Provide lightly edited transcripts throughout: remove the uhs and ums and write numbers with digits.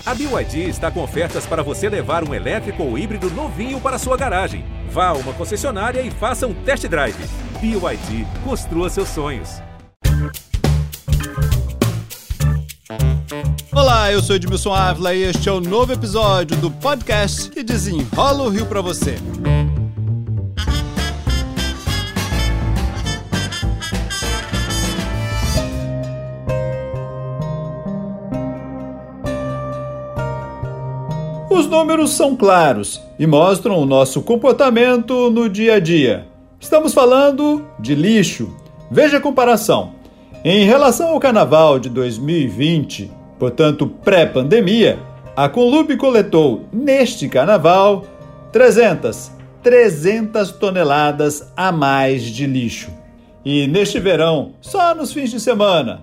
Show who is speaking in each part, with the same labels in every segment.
Speaker 1: A BYD está com ofertas para você levar um elétrico ou híbrido novinho para sua garagem. Vá a uma concessionária e faça um test drive. BYD, construa seus sonhos.
Speaker 2: Olá, eu sou Edmilson Ávila e este é o novo episódio do podcast que desenrola o Rio para você. Os números são claros e mostram o nosso comportamento no dia a dia. Estamos falando de lixo. Veja a comparação. Em relação ao Carnaval de 2020, portanto pré-pandemia, a Conlub coletou neste Carnaval 300 toneladas a mais de lixo. E neste verão, só nos fins de semana,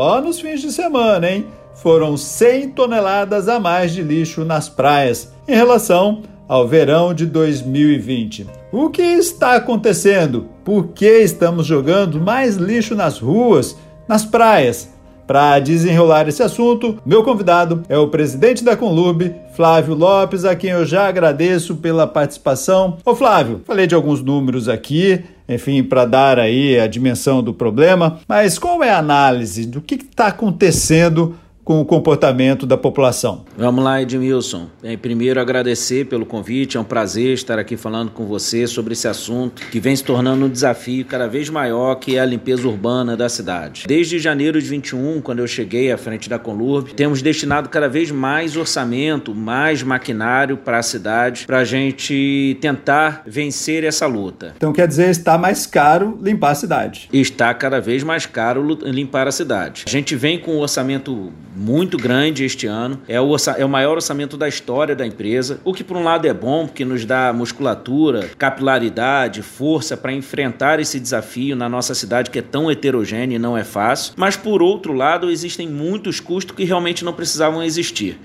Speaker 2: hein? Foram 100 toneladas a mais de lixo nas praias em relação ao verão de 2020. O que está acontecendo? Por que estamos jogando mais lixo nas ruas, nas praias? Para desenrolar esse assunto, meu convidado é o presidente da Conlub, Flávio Lopes, a quem eu já agradeço pela participação. Ô Flávio, falei de alguns números aqui, enfim, para dar aí a dimensão do problema, mas qual é a análise do que está acontecendo com o comportamento da população?
Speaker 3: Vamos lá, Edmilson. Primeiro, agradecer pelo convite. É um prazer estar aqui falando com você sobre esse assunto que vem se tornando um desafio cada vez maior, que é a limpeza urbana da cidade. Desde janeiro de 21, quando eu cheguei à frente da Conlub, temos destinado cada vez mais orçamento, mais maquinário para a cidade, para a gente tentar vencer essa luta.
Speaker 2: Então quer dizer, está mais caro limpar a cidade?
Speaker 3: Está cada vez mais caro limpar a cidade. A gente vem com um orçamento muito grande este ano, é o maior orçamento da história da empresa, o que por um lado é bom, porque nos dá musculatura, capilaridade, força para enfrentar esse desafio na nossa cidade que é tão heterogênea e não é fácil, mas por outro lado existem muitos custos que realmente não precisavam existir.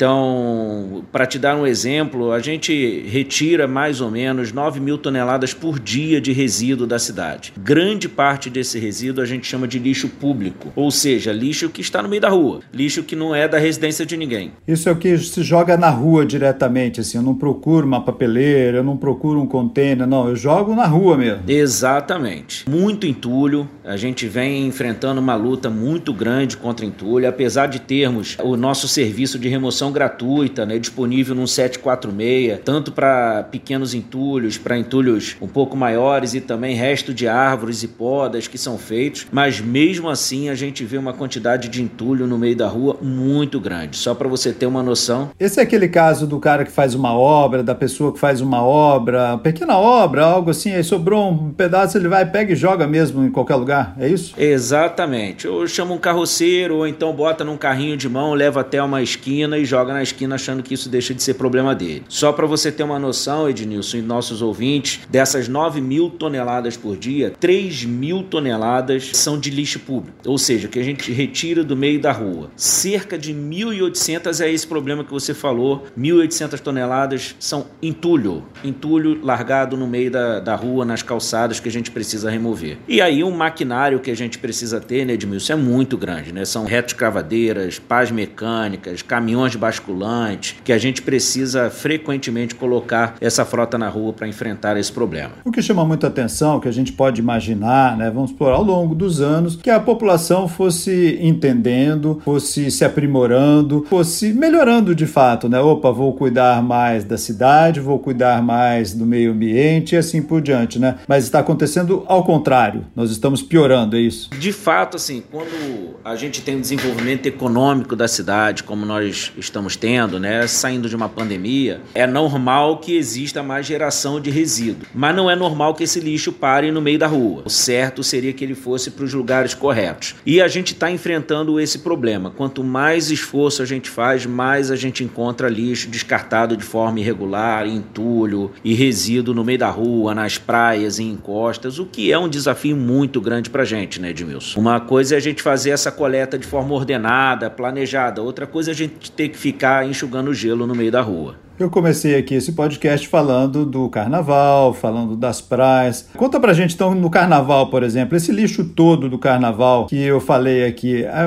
Speaker 3: Então, para te dar um exemplo, a gente retira mais ou menos 9 mil toneladas por dia de resíduo da cidade. Grande parte desse resíduo a gente chama de lixo público, ou seja, lixo que está no meio da rua, lixo que não é da residência de ninguém.
Speaker 2: Isso é o que se joga na rua diretamente, assim, eu não procuro uma papeleira, eu não procuro um container, não, eu jogo na rua mesmo.
Speaker 3: Exatamente. Muito entulho, a gente vem enfrentando uma luta muito grande contra entulho, apesar de termos o nosso serviço de remoção gratuita, né, disponível no 746, tanto para pequenos entulhos, para entulhos um pouco maiores e também resto de árvores e podas que são feitos, mas mesmo assim a gente vê uma quantidade de entulho no meio da rua muito grande, só para você ter uma noção.
Speaker 2: Esse é aquele caso do cara que faz uma obra, da pessoa que faz uma obra, pequena obra, algo assim, aí sobrou um pedaço, ele vai, pega e joga mesmo em qualquer lugar, é isso?
Speaker 3: Exatamente, ou chama um carroceiro, ou então bota num carrinho de mão, leva até uma esquina e joga na esquina achando que isso deixa de ser problema dele. Só para você ter uma noção, Ednilson, e nossos ouvintes, dessas 9 mil toneladas por dia, 3 mil toneladas são de lixo público, ou seja, que a gente retira do meio da rua. Cerca de 1.800 é esse problema que você falou, 1.800 toneladas são entulho largado no meio da rua, nas calçadas que a gente precisa remover. E aí um maquinário que a gente precisa ter, né, Edmilson, é muito grande, né? São retroescavadeiras, pás mecânicas, caminhões basculantes, que a gente precisa frequentemente colocar essa frota na rua para enfrentar esse problema.
Speaker 2: O que chama muita atenção, que a gente pode imaginar, né, vamos supor, ao longo dos anos, que a população fosse entendendo, fosse se aprimorando, fosse melhorando de fato, né? Opa, vou cuidar mais da cidade, vou cuidar mais do meio ambiente e assim por diante, né? Mas está acontecendo ao contrário, nós estamos piorando, é isso?
Speaker 3: De fato, assim, quando a gente tem um desenvolvimento econômico da cidade, como nós estamos tendo, né? Saindo de uma pandemia, é normal que exista mais geração de resíduo, mas não é normal que esse lixo pare no meio da rua. O certo seria que ele fosse para os lugares corretos. E a gente está enfrentando esse problema. Quanto mais esforço a gente faz, mais a gente encontra lixo descartado de forma irregular, entulho e resíduo no meio da rua, nas praias e encostas, o que é um desafio muito grande pra gente, né, Edmilson? Uma coisa é a gente fazer essa coleta de forma ordenada, planejada, outra coisa é a gente ter que ficar enxugando gelo no meio da rua.
Speaker 2: Eu comecei aqui esse podcast falando do carnaval, falando das praias. Conta pra gente, então, no carnaval, por exemplo, esse lixo todo do carnaval que eu falei aqui,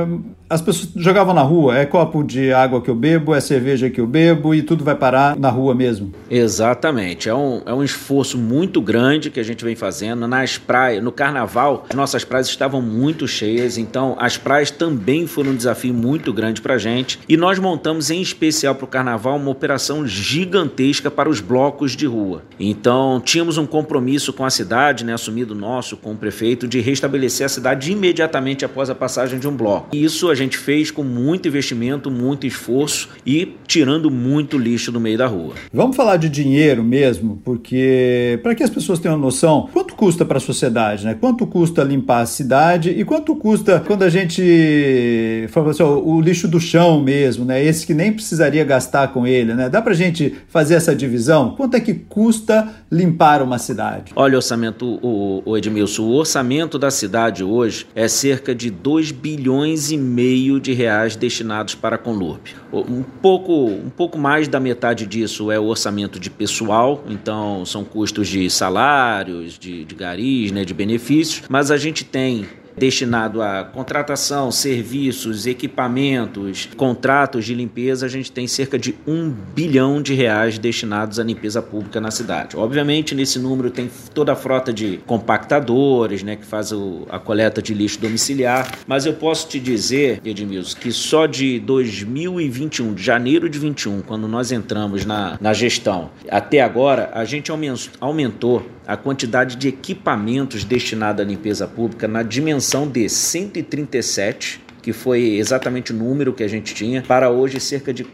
Speaker 2: as pessoas jogavam na rua, é copo de água que eu bebo, é cerveja que eu bebo e tudo vai parar na rua mesmo.
Speaker 3: Exatamente, é um esforço muito grande que a gente vem fazendo. Nas praias, no carnaval, as nossas praias estavam muito cheias, então as praias também foram um desafio muito grande pra gente, e nós montamos em especial para o carnaval uma operação gigantesca para os blocos de rua. Então tínhamos um compromisso com a cidade, né, assumido nosso com o prefeito, de restabelecer a cidade imediatamente após a passagem de um bloco. E isso a gente fez com muito investimento, muito esforço e tirando muito lixo do meio da rua.
Speaker 2: Vamos falar de dinheiro mesmo, porque para que as pessoas tenham noção, quanto custa para a sociedade, né? Quanto custa limpar a cidade e quanto custa quando a gente fala assim, o lixo do chão mesmo, né? Esse que nem precisaria gastar com ele, né? Dá pra gente fazer essa divisão? Quanto é que custa limpar uma cidade?
Speaker 3: Olha, o Edmilson, o orçamento da cidade hoje é cerca de 2,5 bilhões de reais destinados para a Conlurb. Um pouco mais da metade disso é o orçamento de pessoal, então são custos de salários, de garis, né, de benefícios, mas a gente tem destinado a contratação, serviços, equipamentos, contratos de limpeza, a gente tem cerca de 1 bilhão de reais destinados à limpeza pública na cidade. Obviamente, nesse número tem toda a frota de compactadores, né, que faz a coleta de lixo domiciliar, mas eu posso te dizer, Edmilson, que só de 2021, de janeiro de 21, quando nós entramos na gestão, até agora, a gente aumentou a quantidade de equipamentos destinados à limpeza pública na dimensão de 137, que foi exatamente o número que a gente tinha, para hoje cerca de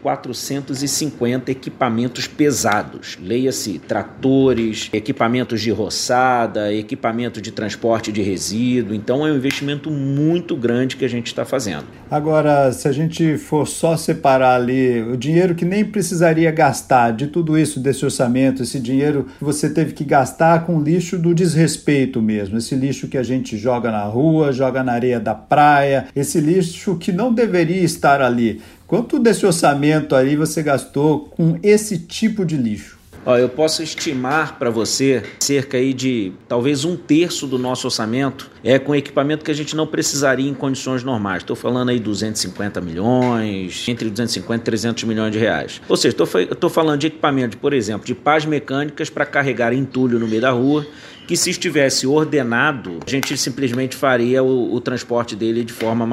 Speaker 3: 450 equipamentos pesados. Leia-se tratores, equipamentos de roçada, equipamento de transporte de resíduo. Então é um investimento muito grande que a gente está fazendo.
Speaker 2: Agora, se a gente for só separar ali o dinheiro que nem precisaria gastar de tudo isso, desse orçamento, esse dinheiro que você teve que gastar com lixo do desrespeito mesmo, esse lixo que a gente joga na rua, joga na areia da praia, esse lixo que não deveria estar ali. Quanto desse orçamento aí você gastou com esse tipo de lixo?
Speaker 3: Eu posso estimar para você cerca aí de talvez 1/3 do nosso orçamento com equipamento que a gente não precisaria em condições normais. Estou falando aí 250 milhões, entre 250 e 300 milhões de reais. Ou seja, estou falando de equipamento, por exemplo, de pás mecânicas para carregar entulho no meio da rua, que se estivesse ordenado, a gente simplesmente faria o transporte dele de forma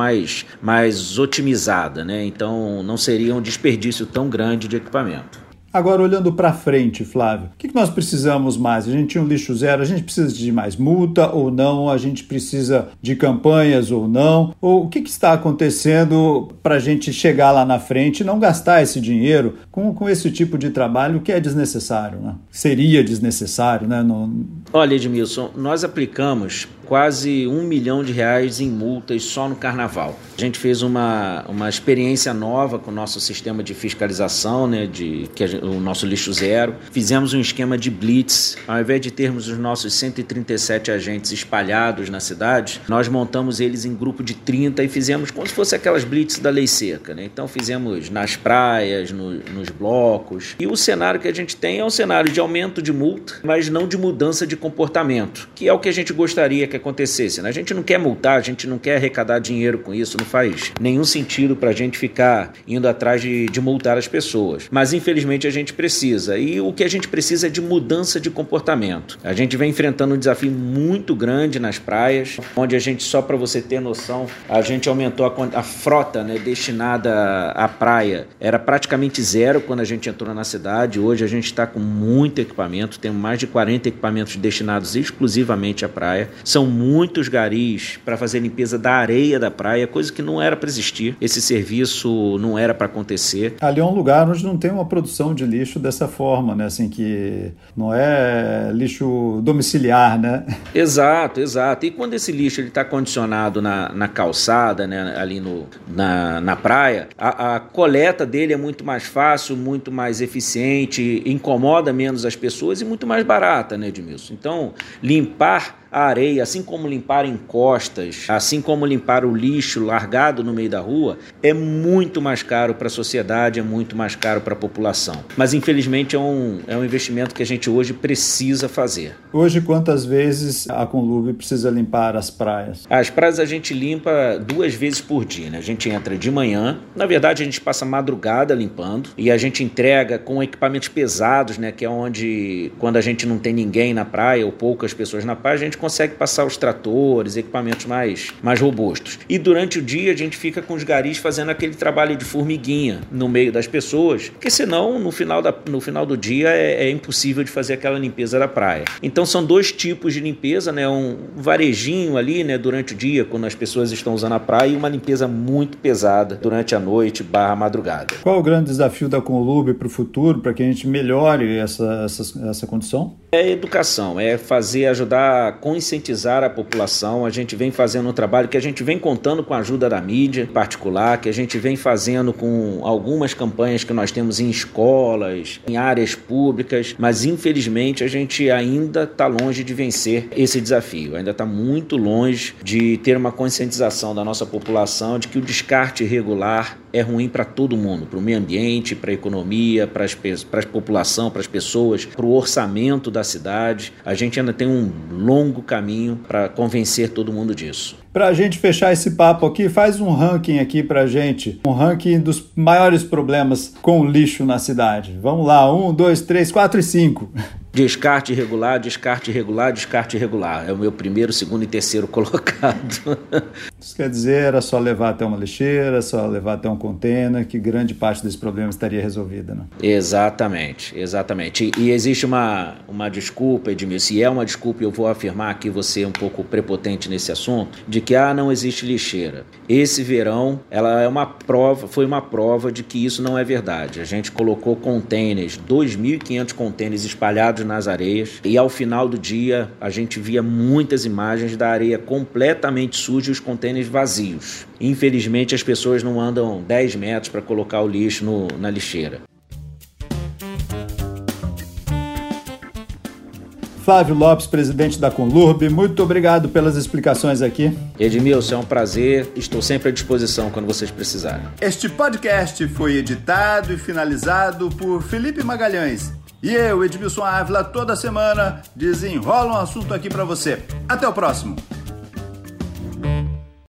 Speaker 3: mais otimizada, né? Então não seria um desperdício tão grande de equipamento.
Speaker 2: Agora, olhando para frente, Flávio, o que nós precisamos mais? A gente tinha um lixo zero, a gente precisa de mais multa ou não? A gente precisa de campanhas ou não? Ou o que está acontecendo para a gente chegar lá na frente e não gastar esse dinheiro com esse tipo de trabalho que é desnecessário, né? Seria desnecessário, né?
Speaker 3: Olha, Edmilson, nós aplicamos quase 1 milhão de reais em multas só no carnaval. A gente fez uma experiência nova com o nosso sistema de fiscalização, né, o nosso lixo zero. Fizemos um esquema de blitz. Ao invés de termos os nossos 137 agentes espalhados na cidade, nós montamos eles em grupo de 30 e fizemos como se fosse aquelas blitz da lei seca, né? Então fizemos nas praias, nos blocos. E o cenário que a gente tem é um cenário de aumento de multa, mas não de mudança de comportamento, que é o que a gente gostaria que acontecesse, né? A gente não quer multar, a gente não quer arrecadar dinheiro com isso, não faz nenhum sentido para a gente ficar indo atrás de multar as pessoas. Mas infelizmente a gente precisa, e o que a gente precisa é de mudança de comportamento. A gente vem enfrentando um desafio muito grande nas praias, onde a gente, só para você ter noção, a gente aumentou a frota, né, destinada à praia. Era praticamente zero quando a gente entrou na cidade. Hoje a gente está com muito equipamento, temos mais de 40 equipamentos destinados exclusivamente à praia. São muitos garis para fazer limpeza da areia da praia, coisa que não era para existir. Esse serviço não era para acontecer.
Speaker 2: Ali é um lugar onde não tem uma produção de lixo dessa forma, né? Assim, que não é lixo domiciliar, né?
Speaker 3: Exato. E quando esse lixo está condicionado na calçada, né, ali na praia, a coleta dele é muito mais fácil, muito mais eficiente, incomoda menos as pessoas e muito mais barata, né, Edmilson? Então, limpar a areia, assim como limpar encostas, assim como limpar o lixo largado no meio da rua, é muito mais caro para a sociedade, é muito mais caro para a população. Mas infelizmente é um investimento que a gente hoje precisa fazer.
Speaker 2: Hoje, quantas vezes a Conlurb precisa limpar as praias?
Speaker 3: As praias a gente limpa 2 vezes por dia, né? A gente entra de manhã, na verdade a gente passa madrugada limpando e a gente entrega com equipamentos pesados, né? Que é onde, quando a gente não tem ninguém na praia ou poucas pessoas na praia, a gente consegue passar os tratores, equipamentos mais robustos. E durante o dia a gente fica com os garis fazendo aquele trabalho de formiguinha no meio das pessoas, porque senão no final do dia é impossível de fazer aquela limpeza da praia. Então são 2 tipos de limpeza, né? Um varejinho ali, né? Durante o dia, quando as pessoas estão usando a praia, e uma limpeza muito pesada durante a noite / madrugada.
Speaker 2: Qual o grande desafio da Conlurb para o futuro, para que a gente melhore essa condição?
Speaker 3: É a educação, é ajudar a conscientizar a população. A gente vem fazendo um trabalho que a gente vem contando com a ajuda da mídia em particular, que a gente vem fazendo com algumas campanhas que nós temos em escolas, em áreas públicas, mas infelizmente a gente ainda está longe de vencer esse desafio, ainda está muito longe de ter uma conscientização da nossa população de que o descarte irregular é ruim para todo mundo, para o meio ambiente, para a economia, para a população, para as pessoas, para o orçamento da cidade. A gente ainda tem um longo caminho para convencer todo mundo disso.
Speaker 2: Para a gente fechar esse papo aqui, faz um ranking aqui para a gente, um ranking dos maiores problemas com o lixo na cidade. Vamos lá, 1, 2, 3, 4 e 5.
Speaker 3: Descarte irregular, descarte irregular, descarte irregular. É o meu primeiro, segundo e terceiro colocado.
Speaker 2: Isso quer dizer, era só levar até uma lixeira, só levar até um container, que grande parte desse problema estaria resolvida, né?
Speaker 3: Exatamente. E existe uma desculpa, Edmilson, se é uma desculpa, eu vou afirmar aqui, você é um pouco prepotente nesse assunto, de que não existe lixeira. Esse verão, foi uma prova de que isso não é verdade. A gente colocou containers, 2.500 containers espalhados nas areias, e ao final do dia a gente via muitas imagens da areia completamente suja e os containers vazios. Infelizmente as pessoas não andam 10 metros para colocar o lixo na lixeira.
Speaker 2: Flávio Lopes, presidente da Conlurb, muito obrigado pelas explicações aqui.
Speaker 3: Edmilson, é um prazer, estou sempre à disposição quando vocês precisarem.
Speaker 2: Este podcast foi editado e finalizado por Felipe Magalhães. E eu, Edmilson Ávila, toda semana desenrola um assunto aqui para você. Até o próximo!